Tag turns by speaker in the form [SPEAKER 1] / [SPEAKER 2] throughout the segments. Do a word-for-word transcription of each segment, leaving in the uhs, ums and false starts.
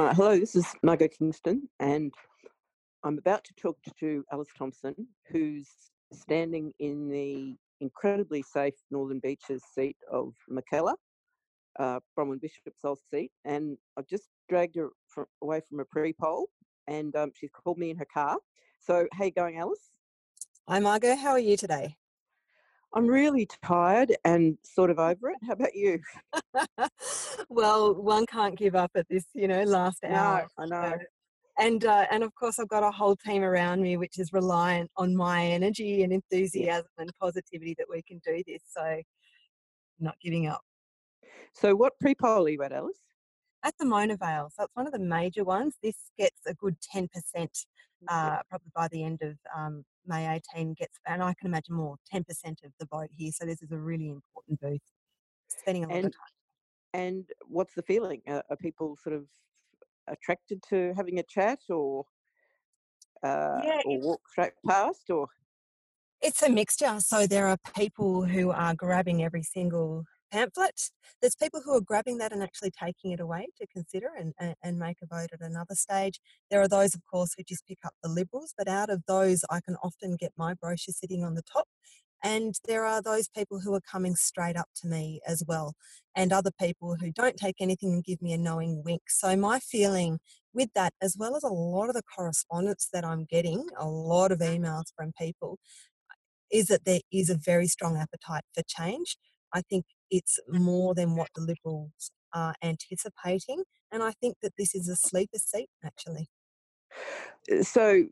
[SPEAKER 1] Uh, hello, this is Margot Kingston, and I'm about to talk to Alice Thompson, who's standing in the incredibly safe Northern Beaches seat of Mackellar, uh, Bronwyn Bishop's old seat, and I've just dragged her from, away from a pre-poll, and um, she's called me in her car. So, how you going, Alice?
[SPEAKER 2] Hi, Margot. How are you today?
[SPEAKER 1] I'm really tired and sort of over it. How about you?
[SPEAKER 2] Well, one can't give up at this, you know, last
[SPEAKER 1] No,
[SPEAKER 2] hour.
[SPEAKER 1] I
[SPEAKER 2] Uh,
[SPEAKER 1] know.
[SPEAKER 2] and uh, and of course, I've got a whole team around me, which is reliant on my energy and
[SPEAKER 1] Yeah.
[SPEAKER 2] enthusiasm and positivity that we can do this. So, not giving up.
[SPEAKER 1] So, what pre-poll are you at, Alice?
[SPEAKER 2] At the Mona Vale, so it's one of the major ones. This gets a good ten percent,
[SPEAKER 1] Yeah.
[SPEAKER 2] uh, probably by the end of um, May eighteenth. Gets, and I can imagine more, ten percent of the vote here. So this is a really important booth. Spending a lot of
[SPEAKER 1] And
[SPEAKER 2] time.
[SPEAKER 1] And what's the feeling? Are, are people sort of attracted to having a chat, or uh,
[SPEAKER 2] Yeah,
[SPEAKER 1] or walk straight past, or
[SPEAKER 2] it's a mixture. So there are people who are grabbing every single pamphlet. There's people who are grabbing that and actually taking it away to consider and, and, and make a vote at another stage. There are those, of course, who just pick up the Liberals, but out of those, I can often get my brochure sitting on the top. And there are those people who are coming straight up to me as well, and other people who don't take anything and give me a knowing wink. So my feeling with that, as well as a lot of the correspondence that I'm getting, a lot of emails from people, is that there is a very strong appetite for change. I think it's more than what the Liberals are anticipating, and I think that this is a sleeper seat, actually.
[SPEAKER 1] so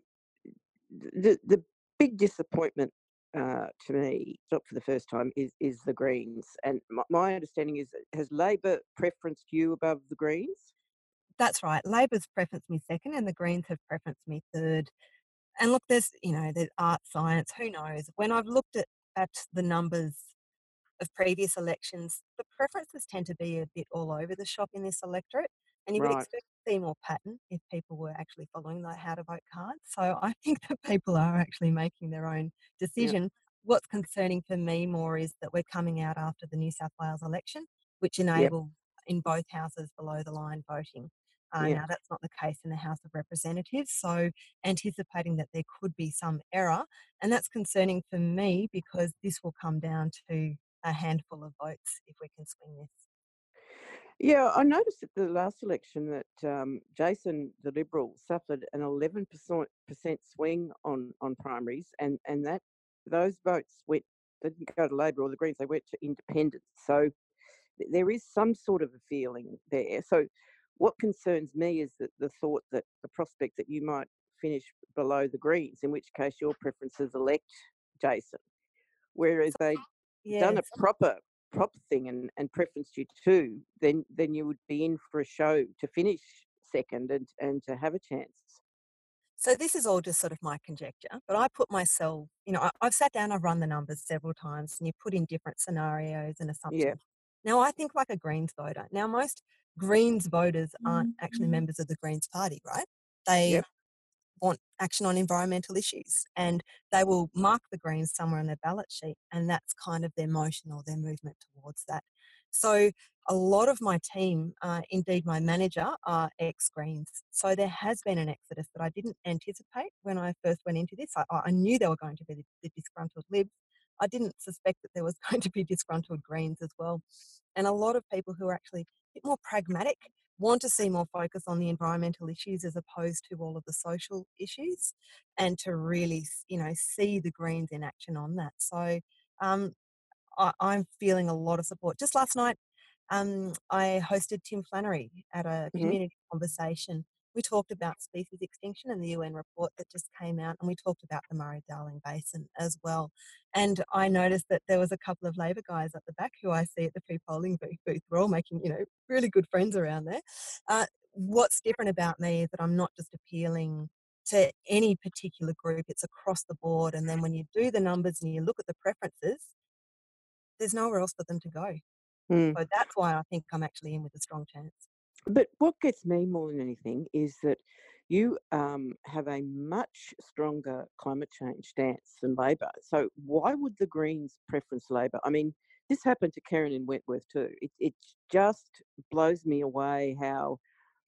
[SPEAKER 1] the the big disappointment uh, to me, not for the first time, is is the Greens. And my, my understanding is, that has Labor preferenced you above the Greens?
[SPEAKER 2] That's right. Labor's preferenced me second, and the Greens have preferenced me third. And look, there's, you know, there's art, science, who knows? When I've looked at, at the numbers of previous elections, the preferences tend to be a bit all over the shop in this electorate, and you would
[SPEAKER 1] Right.
[SPEAKER 2] expect to see more pattern if people were actually following the how to vote card. So I think that people are actually making their own
[SPEAKER 1] Yeah.
[SPEAKER 2] decision. What's concerning for me more is that we're coming out after the New South Wales election, which
[SPEAKER 1] Yeah.
[SPEAKER 2] enabled in both houses below the line voting. Uh,
[SPEAKER 1] Yeah.
[SPEAKER 2] now, that's not the case in the House of Representatives, so anticipating that there could be some error, and that's concerning for me because this will come down to a handful of votes if we can swing this.
[SPEAKER 1] Yeah, I noticed at the last election that um, Jason, the Liberal, suffered an eleven percent percent swing on, on primaries, and, and that those votes went didn't go to Labor or the Greens; they went to Independents. So th- there is some sort of a feeling there. So what concerns me is that the thought that the prospect that you might finish below the Greens, in which case your preferences elect Jason, whereas
[SPEAKER 2] So,
[SPEAKER 1] they done a
[SPEAKER 2] yes.
[SPEAKER 1] proper proper thing and, and preferenced you too, then then you would be in for a show to finish second and and to have a chance.
[SPEAKER 2] So this is all just sort of my conjecture, but I put myself, you know, I, I've sat down, I've run the numbers several times, and you put in different scenarios and
[SPEAKER 1] Yeah,
[SPEAKER 2] assumptions. Now, I think like a Greens voter. Now, most Greens voters aren't actually members of the Greens party, right? They
[SPEAKER 1] yep,
[SPEAKER 2] want action on environmental issues, and they will mark the Greens somewhere on their ballot sheet, and that's kind of their motion or their movement towards that. So a lot of my team, uh, indeed my manager, are ex-Greens. So there has been an exodus that I didn't anticipate when I first went into this. I, I knew there were going to be the, the disgruntled Libs. I didn't suspect that there was going to be disgruntled Greens as well. And a lot of people who are actually a bit more pragmatic want to see more focus on the environmental issues as opposed to all of the social issues, and to really, you know, see the Greens in action on that. So um, I, I'm feeling a lot of support. Just last night, um, I hosted Tim Flannery at a
[SPEAKER 1] hmm
[SPEAKER 2] community conversation. We talked about species extinction and the U N report that just came out, and we talked about the Murray-Darling Basin as well. And I noticed that there was a couple of Labor guys at the back who I see at the pre-polling booth. booth. We're all making, you know, really good friends around there. Uh, what's different about me is that I'm not just appealing to any particular group, it's across the board. And then when you do the numbers and you look at the preferences, there's nowhere else for them to go.
[SPEAKER 1] Mm.
[SPEAKER 2] So that's why I think I'm actually in with a strong chance.
[SPEAKER 1] But what gets me more than anything is that you um, have a much stronger climate change stance than Labor. So why would the Greens preference Labor? I mean, this happened to Karen in Wentworth too. It, it just blows me away how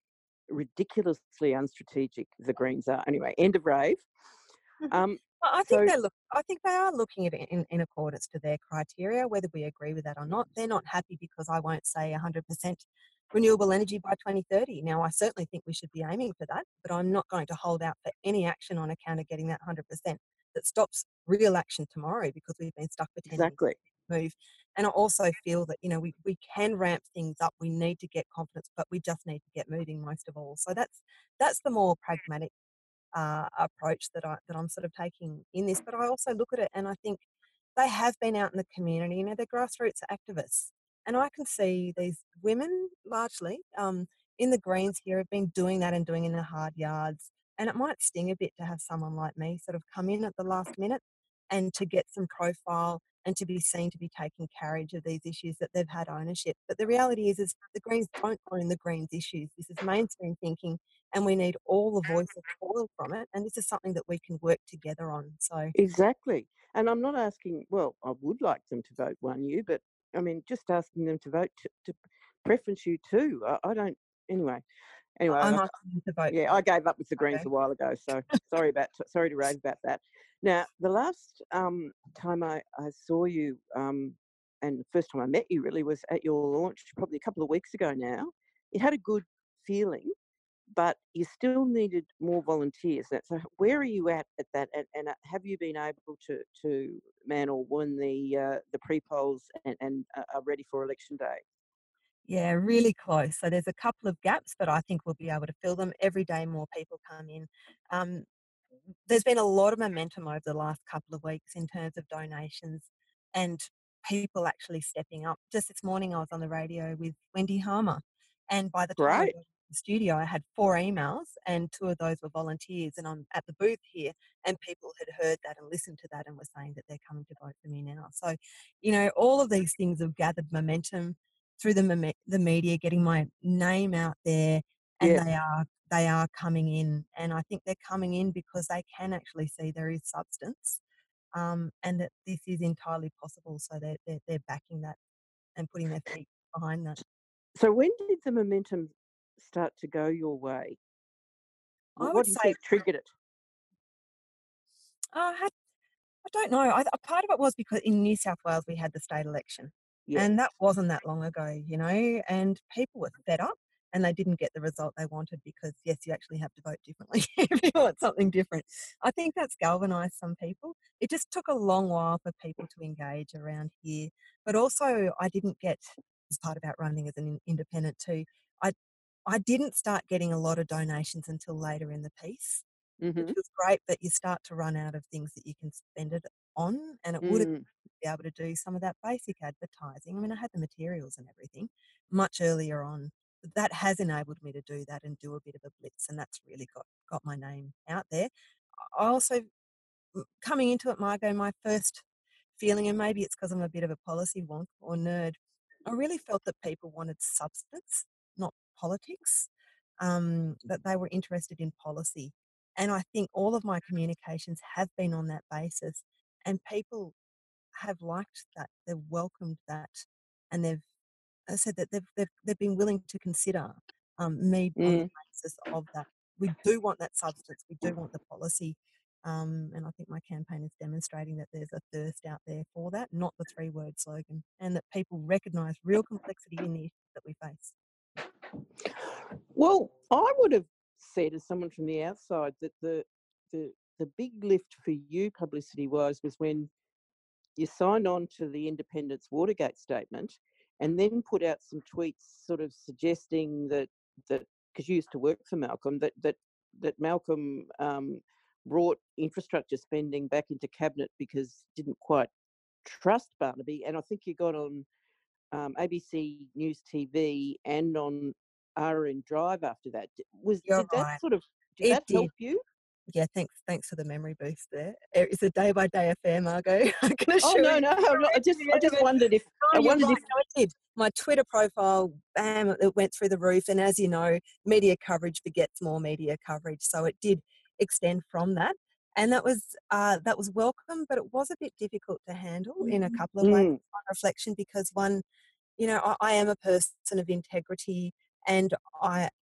[SPEAKER 1] ridiculously unstrategic the Greens are. Anyway, end of rave.
[SPEAKER 2] Mhm.
[SPEAKER 1] Um,
[SPEAKER 2] Well, I think
[SPEAKER 1] so
[SPEAKER 2] they look. I think they are looking at it in, in accordance to their criteria, whether we agree with that or not. They're not happy because I won't say one hundred percent renewable energy by twenty thirty. Now, I certainly think we should be aiming for that, but I'm not going to hold out for any action on account of getting that one hundred percent that stops real action tomorrow because we've been stuck for ten years
[SPEAKER 1] exactly,
[SPEAKER 2] to move. And I also feel that, you know, we, we can ramp things up. We need to get confidence, but we just need to get moving most of all. So that's that's the more pragmatic uh, approach that I that I'm sort of taking in this. But I also look at it and I think they have been out in the community. You know, they're grassroots activists, and I can see these women largely um, in the Greens here have been doing that and doing it in the hard yards. And it might sting a bit to have someone like me sort of come in at the last minute and to get some profile and to be seen to be taking carriage of these issues that they've had ownership. But the reality is, is the Greens don't own the Greens issues. This is mainstream thinking and we need all the voices spoiled from it. And this is something that we can work together on. So,
[SPEAKER 1] exactly. And I'm not asking. Well, I would like them to vote one you, but I mean, just asking them to vote to, to preference you too. I, I don't. Anyway, anyway,
[SPEAKER 2] I- I'm
[SPEAKER 1] I,
[SPEAKER 2] asking you to vote
[SPEAKER 1] yeah,
[SPEAKER 2] for
[SPEAKER 1] I
[SPEAKER 2] me.
[SPEAKER 1] gave up with the Greens
[SPEAKER 2] Okay.
[SPEAKER 1] a while ago. So sorry about sorry to rave about that. Now, the last um, time I, I saw you, um, and the first time I met you really was at your launch, probably a couple of weeks ago now. It had a good feeling, but you still needed more volunteers. That- So where are you at at that? And, and uh, have you been able to to man or win the uh, the pre polls and, and uh, are ready for election day?
[SPEAKER 2] Yeah, really close. So there's a couple of gaps, but I think we'll be able to fill them. Every day more people come in. Um, there's been a lot of momentum over the last couple of weeks in terms of donations and people actually stepping up. Just this morning, I was on the radio with Wendy Harmer, and by the time I got
[SPEAKER 1] Great.
[SPEAKER 2] to the studio, I had four emails, and two of those were volunteers. And I'm at the booth here, and people had heard that and listened to that and were saying that they're coming to vote for me now. So, you know, all of these things have gathered momentum through the meme- the media, getting my name out there, and
[SPEAKER 1] Yes.
[SPEAKER 2] they are they are coming in, and I think they're coming in because they can actually see there is substance, um, and that this is entirely possible. So they're, they're they're backing that and putting their feet behind that.
[SPEAKER 1] So when did the momentum start to go your way?
[SPEAKER 2] I
[SPEAKER 1] What,
[SPEAKER 2] would
[SPEAKER 1] what do you
[SPEAKER 2] say
[SPEAKER 1] think triggered it?
[SPEAKER 2] uh, had I don't know. I, a part of it was because in New South Wales we had the state election,
[SPEAKER 1] Yes.
[SPEAKER 2] and that wasn't that long ago, you know. And people were fed up, and they didn't get the result they wanted because yes, you actually have to vote differently if you want something different. I think that's galvanised some people. It just took a long while for people to engage around here, but also I didn't get this part about running as an in- independent too. I I didn't start getting a lot of donations until later in the piece, which
[SPEAKER 1] Mm-hmm.
[SPEAKER 2] was great, but you start to run out of things that you can spend it on, and it would have
[SPEAKER 1] Mm.
[SPEAKER 2] be able to do some of that basic advertising. I mean, I had the materials and everything much earlier on. But that has enabled me to do that and do a bit of a blitz, and that's really got got my name out there. I also m- coming into it, Margot, my first feeling, and maybe it's because I'm a bit of a policy wonk or nerd, I really felt that people wanted substance, not politics, um, that they were interested in policy. And I think all of my communications have been on that basis, and people have liked that, they've welcomed that, and they've I said that they've, they've, they've been willing to consider um, me on the
[SPEAKER 1] Mm.
[SPEAKER 2] basis of that. We do want that substance, we do want the policy. Um, and I think my campaign is demonstrating that there's a thirst out there for that, not the three word slogan, and that people recognise real complexity in the issues that we face.
[SPEAKER 1] Well, I would have said, as someone from the outside, that the the the big lift for you publicity wise was when you signed on to the Independence Watergate statement, and then put out some tweets, sort of suggesting that that because you used to work for Malcolm, that that that Malcolm um, brought infrastructure spending back into cabinet because he didn't quite trust Barnaby, and I think you got on um, A B C News T V and on R N Drive after that. D- Was
[SPEAKER 2] You're
[SPEAKER 1] did that
[SPEAKER 2] right.
[SPEAKER 1] sort of did
[SPEAKER 2] It
[SPEAKER 1] that
[SPEAKER 2] did.
[SPEAKER 1] help you?
[SPEAKER 2] Yeah, thanks thanks for the memory boost there. Eh, It's a day by day affair, Margot. I can
[SPEAKER 1] Oh
[SPEAKER 2] assure
[SPEAKER 1] no,
[SPEAKER 2] you.
[SPEAKER 1] no, I'm not- I
[SPEAKER 2] To
[SPEAKER 1] just
[SPEAKER 2] the
[SPEAKER 1] I
[SPEAKER 2] end of
[SPEAKER 1] just
[SPEAKER 2] it.
[SPEAKER 1] wondered if
[SPEAKER 2] Oh,
[SPEAKER 1] I
[SPEAKER 2] you're
[SPEAKER 1] wondered
[SPEAKER 2] right.
[SPEAKER 1] if
[SPEAKER 2] No, it did. My Twitter profile, bam, it went through the roof. And as you know, media coverage begets more media coverage. So it did extend from that. And that was uh, that was welcome, but it was a bit difficult to handle in a couple of ways
[SPEAKER 1] mm,
[SPEAKER 2] on reflection because one, you know, I, I am a person of integrity and I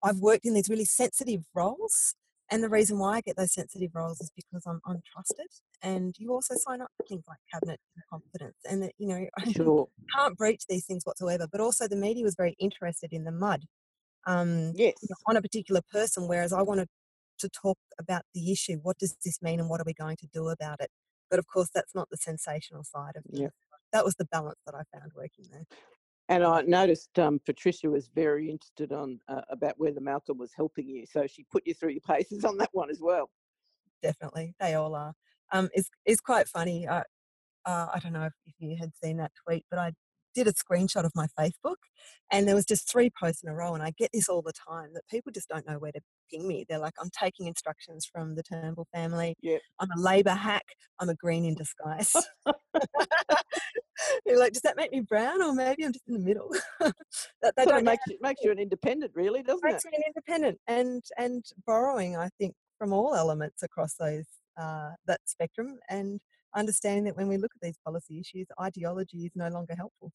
[SPEAKER 2] I've worked in these really sensitive roles, and the reason why I get those sensitive roles is because I'm untrusted, and you also sign up for things like cabinet and confidence, and that, you know,
[SPEAKER 1] Sure.
[SPEAKER 2] can't breach these things whatsoever, but also the media was very interested in the mud, um, you know,
[SPEAKER 1] Yes.
[SPEAKER 2] on a particular person, whereas I wanted to talk about the issue. What does this mean and what are we going to do about it? But of course, that's not the sensational side of
[SPEAKER 1] Yeah.
[SPEAKER 2] things. That was the balance that I found working there.
[SPEAKER 1] And I noticed um, Patricia was very interested on uh, about whether Malcolm was helping you, so she put you through your paces on that one as well.
[SPEAKER 2] Definitely, they all are. Um, it's it's quite funny. Uh, uh, I don't know if, if you had seen that tweet, but I did a screenshot of my Facebook, and there was just three posts in a row, and I get this all the time that people just don't know where to ping me. They're like, "I'm taking instructions from the Turnbull family.
[SPEAKER 1] Yeah.
[SPEAKER 2] I'm a Labor hack. I'm a Green in disguise." You're like, "Does that make me brown, or maybe I'm just in the middle?" That they
[SPEAKER 1] Sort of
[SPEAKER 2] don't know
[SPEAKER 1] makes you makes you an independent, really, doesn't it?
[SPEAKER 2] makes me an independent, and and borrowing, I think, from all elements across those uh, that spectrum, and understanding that when we look at these policy issues, ideology is no longer helpful.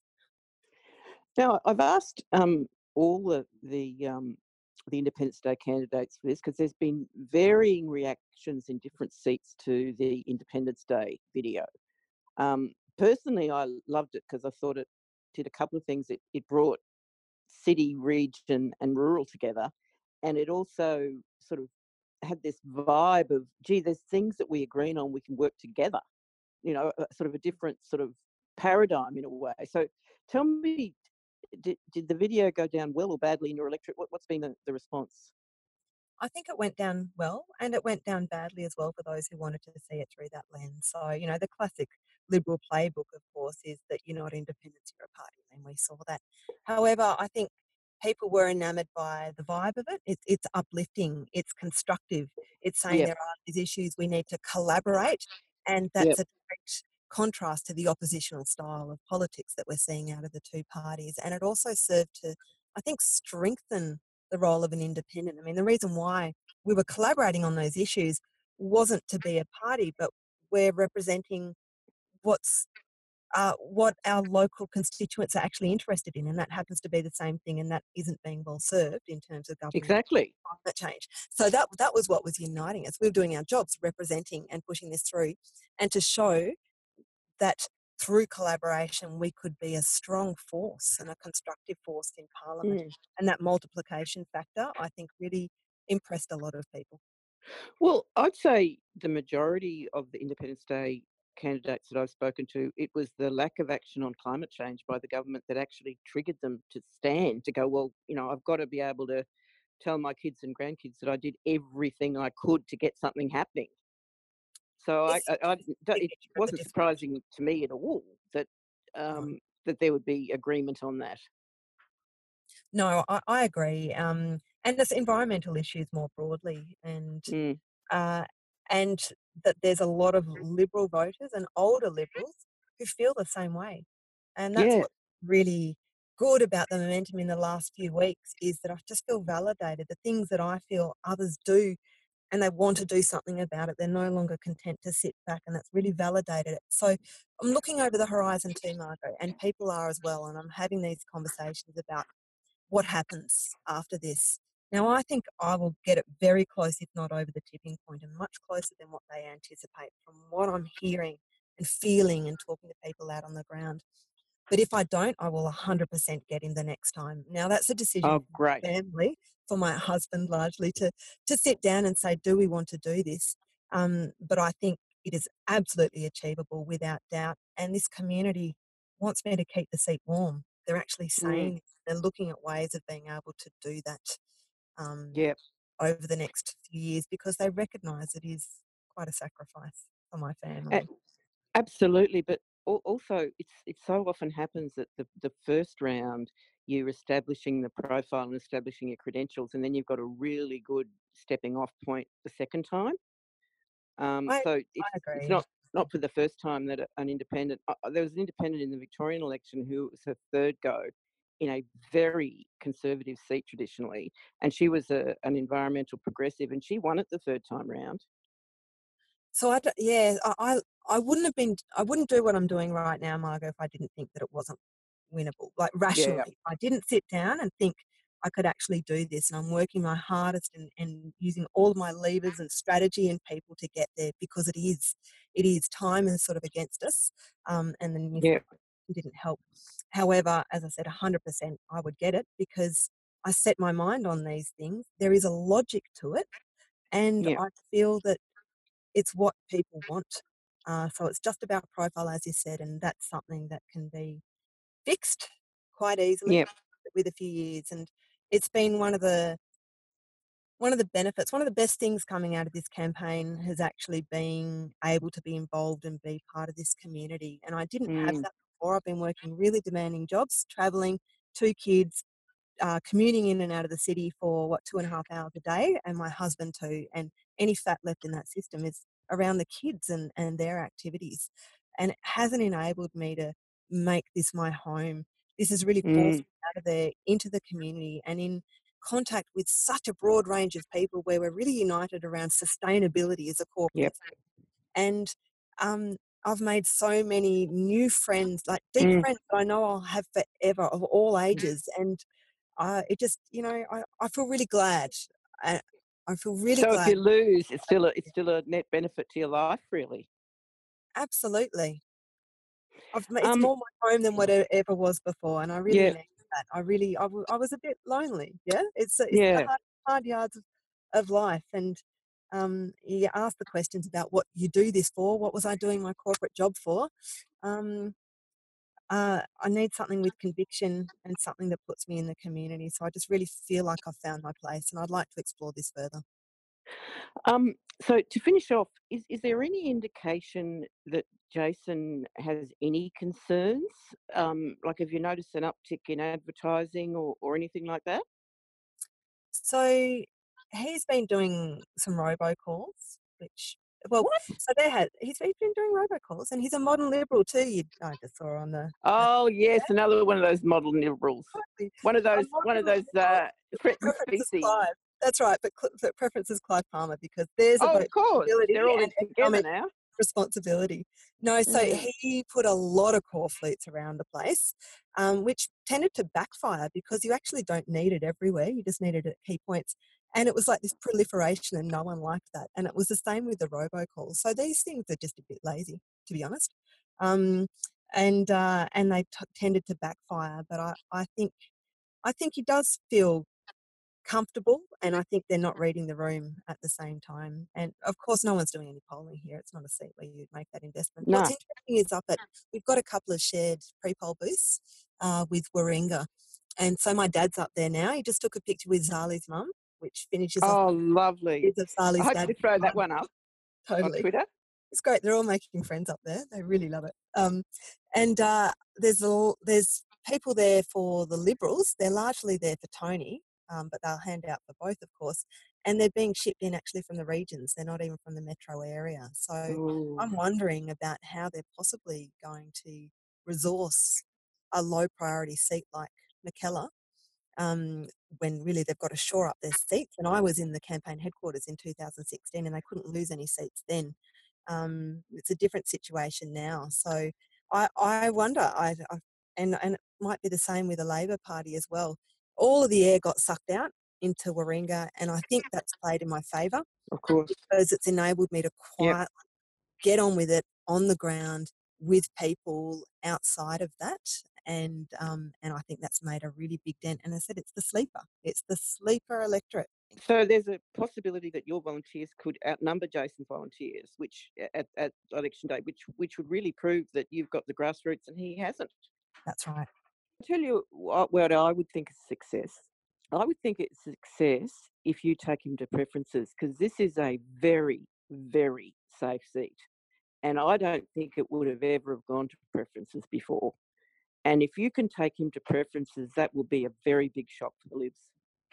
[SPEAKER 1] Now, I've asked um, all the the, um, the Independence Day candidates for this because there's been varying reactions in different seats to the Independence Day video. Um, personally, I loved it because I thought it did a couple of things. It, it brought city, region, and rural together, and it also sort of had this vibe of, gee, there's things that we agree on, we can work together. You know, a, sort of a different sort of paradigm in a way. So, tell me, did, did the video go down well or badly in your electorate? What, what's been the, the response?
[SPEAKER 2] I think it went down well, and it went down badly as well for those who wanted to see it through that lens. So, you know, the classic Liberal playbook, of course, is that you're not independent, you're a party, and we saw that. However, I think people were enamoured by the vibe of it. It's, it's uplifting, it's constructive, it's saying
[SPEAKER 1] Yep,
[SPEAKER 2] there are these issues, we need to collaborate, and
[SPEAKER 1] yep,
[SPEAKER 2] that's a direct contrast to the oppositional style of politics that we're seeing out of the two parties. And it also served to, I think, strengthen the role of an independent. I mean, the reason why we were collaborating on those issues wasn't to be a party, but we're representing what's uh, what our local constituents are actually interested in, and that happens to be the same thing, and that isn't being well served in terms of government
[SPEAKER 1] exactly.
[SPEAKER 2] climate change. So that that was what was uniting us. We were doing our jobs, representing and pushing this through, and to show that through collaboration we could be a strong force and a constructive force in Parliament.
[SPEAKER 1] Mm.
[SPEAKER 2] And that multiplication factor, I think, really impressed a lot of people.
[SPEAKER 1] Well, I'd say the majority of the Independence Day candidates that I've spoken to, it was the lack of action on climate change by the government that actually triggered them to stand, to go, well, you know, I've got to be able to tell my kids and grandkids that I did everything I could to get something happening. So I,
[SPEAKER 2] This
[SPEAKER 1] I, I
[SPEAKER 2] big
[SPEAKER 1] it
[SPEAKER 2] picture of the
[SPEAKER 1] wasn't
[SPEAKER 2] difference.
[SPEAKER 1] surprising to me at all that
[SPEAKER 2] No,
[SPEAKER 1] um, that there would be agreement on that.
[SPEAKER 2] no, I, I agree. Um, and it's environmental issues more broadly, and
[SPEAKER 1] Mm.
[SPEAKER 2] uh, and that there's a lot of Liberal voters and older Liberals who feel the same way. And that's
[SPEAKER 1] Yeah.
[SPEAKER 2] what really good about the momentum in the last few weeks is that I just feel validated. The things that I feel others do and they want to do something about it. They're no longer content to sit back, and that's really validated it. So I'm looking over the horizon too, Margot, and people are as well. And I'm having these conversations about what happens after this. Now, I think I will get it very close, if not over the tipping point, and much closer than what they anticipate from what I'm hearing and feeling and talking to people out on the ground. But if I don't, I will one hundred percent get him the next time. Now, that's a decision
[SPEAKER 1] Oh,
[SPEAKER 2] for
[SPEAKER 1] great.
[SPEAKER 2] my family, for my husband largely, to, to sit down and say, do we want to do this? Um, but I think it is absolutely achievable without doubt. And this community wants me to keep the seat warm. They're actually
[SPEAKER 1] Mm.
[SPEAKER 2] saying, they're looking at ways of being able to do that um,
[SPEAKER 1] Yeah.
[SPEAKER 2] over the next few years because they recognise it is quite a sacrifice for my
[SPEAKER 1] A-
[SPEAKER 2] family.
[SPEAKER 1] absolutely. But al- also, it's it so often happens that the the first round you're establishing the profile and establishing your credentials, and then you've got a really good stepping off point the second time. Um,
[SPEAKER 2] I,
[SPEAKER 1] so
[SPEAKER 2] I
[SPEAKER 1] it's it's
[SPEAKER 2] agree.
[SPEAKER 1] not not for the first time that a- an independent. Uh, uh, there was an independent in the Victorian election who was her third go in a very conservative seat traditionally, and she was a, an environmental progressive, and she won it the third time round.
[SPEAKER 2] So I d yeah, I I I wouldn't have been I wouldn't do what I'm doing right now, Margot, if I didn't think that it wasn't winnable, like,
[SPEAKER 1] Yeah,
[SPEAKER 2] rationally. I didn't sit down and think, I could actually do this, and I'm working my hardest and, and using all of my levers and strategy and people to get there because it is, it is time is sort of against us, um, and the New South
[SPEAKER 1] Yeah.
[SPEAKER 2] Wales didn't help. However, as I said, one hundred percent I would get it because I set my mind on these things. There is a logic to it, and
[SPEAKER 1] Yeah.
[SPEAKER 2] I feel that it's what people want. Uh, so it's just about profile, as you said, and that's something that can be fixed quite easily
[SPEAKER 1] Yeah.
[SPEAKER 2] with a few years. And it's been one of the one of the benefits, one of the best things coming out of this campaign has actually been able to be involved and be part of this community. And I didn't have
[SPEAKER 1] Mm.
[SPEAKER 2] that before. I've been working really demanding jobs, traveling, two kids, uh, commuting in and out of the city for what two and a half hours a day, and my husband too. And any fat left in that system is around the kids and, and their activities. And it hasn't enabled me to make this my home. This has really forced
[SPEAKER 1] Mm.
[SPEAKER 2] me out of there into the community and in contact with such a broad range of people where we're really united around sustainability as a core
[SPEAKER 1] Yep.
[SPEAKER 2] principle. And um, I've made so many new friends, like deep
[SPEAKER 1] Mm.
[SPEAKER 2] friends that I know I'll have forever of all ages. And uh, it just, you know, I, I feel really glad. I, I feel really
[SPEAKER 1] So if
[SPEAKER 2] glad.
[SPEAKER 1] you lose, it's still a it's still a net benefit to your life, really.
[SPEAKER 2] Absolutely. I've, ma- it's
[SPEAKER 1] Um.
[SPEAKER 2] more my home than what it ever was before, and I really
[SPEAKER 1] Yeah.
[SPEAKER 2] need that. I really, I, w- I was a bit lonely. Yeah, it's a- it's the
[SPEAKER 1] Yeah.
[SPEAKER 2] hard, hard yards of, of life, and um, you ask the questions about what you do this for. What was I doing my corporate job for? Um, uh, I need something with conviction and something that puts me in the community. So I just really feel like I've found my place, and I'd like to explore this further.
[SPEAKER 1] Um. So to finish off, is is there any indication that Jason has any concerns? Um. Like, have you noticed an uptick in advertising or or anything like that?
[SPEAKER 2] So he's been doing some robocalls, which well,
[SPEAKER 1] What?
[SPEAKER 2] so there has he's he's been doing robocalls, and he's a modern liberal too. You I just saw on the uh,
[SPEAKER 1] Oh yes, another one of those model liberals.
[SPEAKER 2] exactly.
[SPEAKER 1] One of
[SPEAKER 2] A
[SPEAKER 1] those one of
[SPEAKER 2] modern
[SPEAKER 1] those
[SPEAKER 2] liberal
[SPEAKER 1] uh, threatened
[SPEAKER 2] preferences
[SPEAKER 1] species.
[SPEAKER 2] Clive. That's right, but Cl- but preferences Clive Palmer because there's
[SPEAKER 1] Oh,
[SPEAKER 2] about
[SPEAKER 1] of course,
[SPEAKER 2] stability
[SPEAKER 1] they're all
[SPEAKER 2] and
[SPEAKER 1] in together
[SPEAKER 2] economic
[SPEAKER 1] now.
[SPEAKER 2] responsibility. No, so
[SPEAKER 1] Mm.
[SPEAKER 2] he put a lot of core fleets around the place, um, which tended to backfire because you actually don't need it everywhere. You just need it at key points. And it was like this proliferation, and no one liked that. And it was the same with the robocalls. So these things are just a bit lazy, to be honest. Um, and uh, and they t- tended to backfire. But I, I think I think he does feel comfortable, and I think they're not reading the room at the same time. And of course, no one's doing any polling here. It's not a seat where you'd make that investment. What's
[SPEAKER 1] No.
[SPEAKER 2] interesting is up at we've got a couple of shared pre-poll booths uh, with Warringah, and so my dad's up there now. He just took a picture with Zali's mum, which finishes off
[SPEAKER 1] Oh,
[SPEAKER 2] the
[SPEAKER 1] lovely.
[SPEAKER 2] years of
[SPEAKER 1] I
[SPEAKER 2] Zali's
[SPEAKER 1] hope
[SPEAKER 2] dad.
[SPEAKER 1] you throw that one up on
[SPEAKER 2] Totally.
[SPEAKER 1] Twitter.
[SPEAKER 2] It's great. They're all making friends up there. They really love it. Um, and uh, there's a, there's people there for the Liberals. They're largely there for Tony, um, but they'll hand out for both, of course. And they're being shipped in actually from the regions. They're not even from the metro area. So
[SPEAKER 1] Ooh.
[SPEAKER 2] I'm wondering about how they're possibly going to resource a low priority seat like Mackellar, um, when really they've got to shore up their seats. And I was in the campaign headquarters in two thousand sixteen, and they couldn't lose any seats then. Um, it's a different situation now. So I, I wonder, I, I, and, and it might be the same with the Labor Party as well. All of the air got sucked out into Warringah, and I think that's played in my favour
[SPEAKER 1] Of course.
[SPEAKER 2] because it's enabled me to
[SPEAKER 1] Yep.
[SPEAKER 2] quietly get on with it on the ground with people outside of that. And um, and I think that's made a really big dent. And I said it's the sleeper. It's the sleeper electorate.
[SPEAKER 1] So there's a possibility that your volunteers could outnumber Jason's volunteers, which at, at election day, which which would really prove that you've got the grassroots and he hasn't.
[SPEAKER 2] That's right.
[SPEAKER 1] I'll tell you what, what I would think is success. I would think it's success if you take him to preferences, because this is a very, very safe seat. And I don't think it would have ever have gone to preferences before. And if you can take him to preferences, that will be a very big shock for the Libs.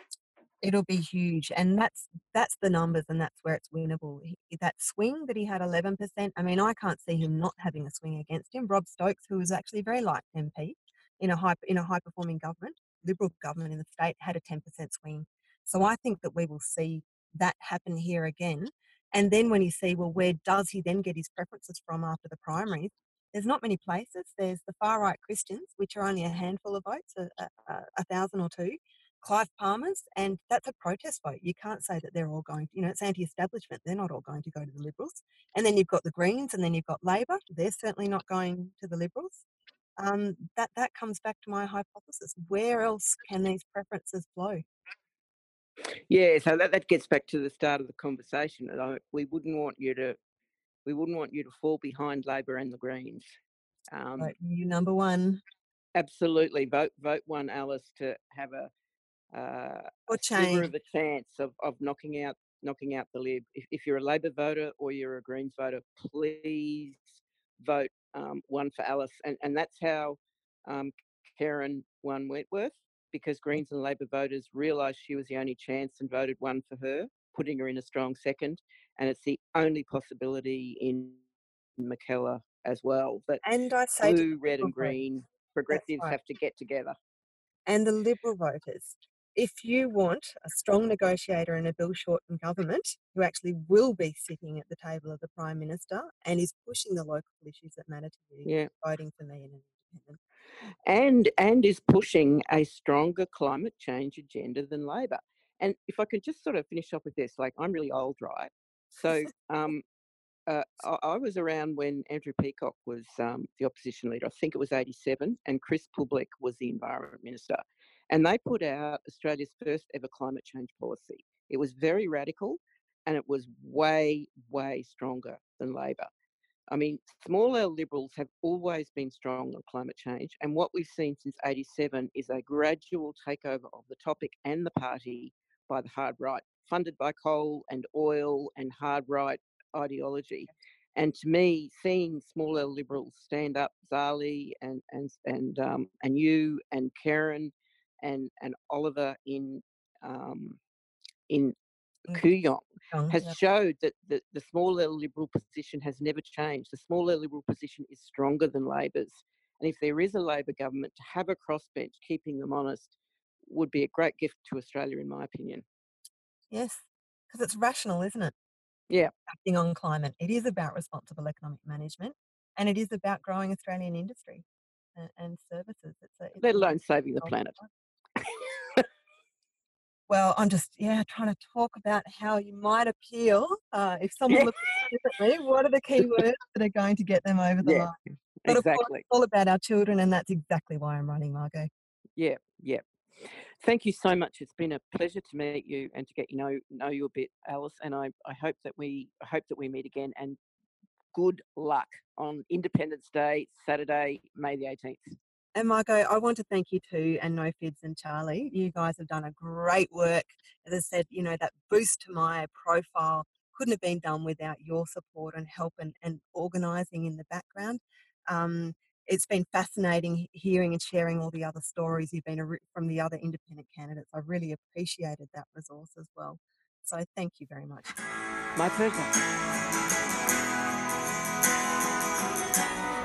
[SPEAKER 2] It'll be huge, and that's that's the numbers, and that's where it's winnable. He, that swing that he had eleven percent. I mean, I can't see him not having a swing against him. Rob Stokes, who was actually a very liked M P in a high in a high performing government, Liberal government in the state, had a ten percent swing. So I think that we will see that happen here again. And then when you see, well, where does he then get his preferences from after the primaries? There's not many places. There's the far right Christians, which are only a handful of votes, a, a, a thousand or two. Clive Palmer's, and that's a protest vote. You can't say that they're all going, you know, it's anti-establishment. They're not all going to go to the Liberals. And then you've got the Greens, and then you've got Labor. They're certainly not going to the Liberals. Um, that that comes back to my hypothesis. Where else can these preferences flow?
[SPEAKER 1] Yeah, so that, that gets back to the start of the conversation. that I, we wouldn't want you to we wouldn't want you to fall behind Labor and the Greens. Um,
[SPEAKER 2] Vote you number one
[SPEAKER 1] absolutely, vote vote one Alice to have a uh,
[SPEAKER 2] or
[SPEAKER 1] a sliver
[SPEAKER 2] change.
[SPEAKER 1] of a chance of, of knocking out knocking out the Lib. If, if you're a Labor voter or you're a Greens voter, please vote um, one for Alice, and and that's how um, Karen won Wentworth, because Greens and Labor voters realised she was the only chance and voted one for her, putting her in a strong second, and it's the only possibility in McKellar as well. But
[SPEAKER 2] And I say to the
[SPEAKER 1] blue, red,
[SPEAKER 2] Liberal
[SPEAKER 1] and
[SPEAKER 2] voters,
[SPEAKER 1] green
[SPEAKER 2] that's
[SPEAKER 1] progressives
[SPEAKER 2] right.
[SPEAKER 1] have to get together.
[SPEAKER 2] And the Liberal voters, if you want a strong negotiator in a Bill Shorten government who actually will be sitting at the table of the Prime Minister and is pushing the local issues that matter to you,
[SPEAKER 1] Yeah.
[SPEAKER 2] voting for me and an independent.
[SPEAKER 1] and and is pushing a stronger climate change agenda than Labor. And if I could just sort of finish up with this, like I'm really old, right? So um, uh, I, I was around when Andrew Peacock was um, the opposition leader. I think it was eighty-seven, and Chris Public was the environment minister. And they put out Australia's first ever climate change policy. It was very radical, and it was way, way stronger than Labor. I mean, small L Liberals have always been strong on climate change, and what we've seen since eighty-seven is a gradual takeover of the topic and the party by the hard right, funded by coal and oil and hard right ideology. And to me, seeing small L Liberals stand up, Zali and and and um, and you and Karen and and Oliver in um, in
[SPEAKER 2] Mm,
[SPEAKER 1] Kooyong,
[SPEAKER 2] strong,
[SPEAKER 1] has
[SPEAKER 2] yeah.
[SPEAKER 1] showed that the, the small L Liberal position has never changed. The small L Liberal position is stronger than Labor's. And if there is a Labor government, to have a crossbench keeping them honest would be a great gift to Australia, in my opinion.
[SPEAKER 2] Yes, because it's rational, isn't it?
[SPEAKER 1] Yeah,
[SPEAKER 2] Acting on climate. It is about responsible economic management, and it is about growing Australian industry and, and services. It's a, it's
[SPEAKER 1] let
[SPEAKER 2] a
[SPEAKER 1] alone saving the
[SPEAKER 2] goal.
[SPEAKER 1] planet.
[SPEAKER 2] Well, I'm just, yeah, trying to talk about how you might appeal, uh, if someone
[SPEAKER 1] Yeah,
[SPEAKER 2] looks at it differently, what are the key words that are going to get them over the
[SPEAKER 1] yeah,
[SPEAKER 2] line? But of course,
[SPEAKER 1] exactly.
[SPEAKER 2] it's all about our children, and that's exactly why I'm running, Margot.
[SPEAKER 1] Yeah, yeah. Thank you so much. It's been a pleasure to meet you and to get you know know you a bit, Alice. And I, I hope that we I hope that we meet again. And good luck on Independence Day, Saturday, May the eighteenth.
[SPEAKER 2] And Margot, I want to thank you too, and No Fids and Charlie. You guys have done a great work. As I said, you know, that boost to my profile couldn't have been done without your support and help and, and organising in the background. Um, it's been fascinating he- hearing and sharing all the other stories you've been a re- from the other independent candidates. I really appreciated that resource as well. So thank you very much.
[SPEAKER 1] My pleasure.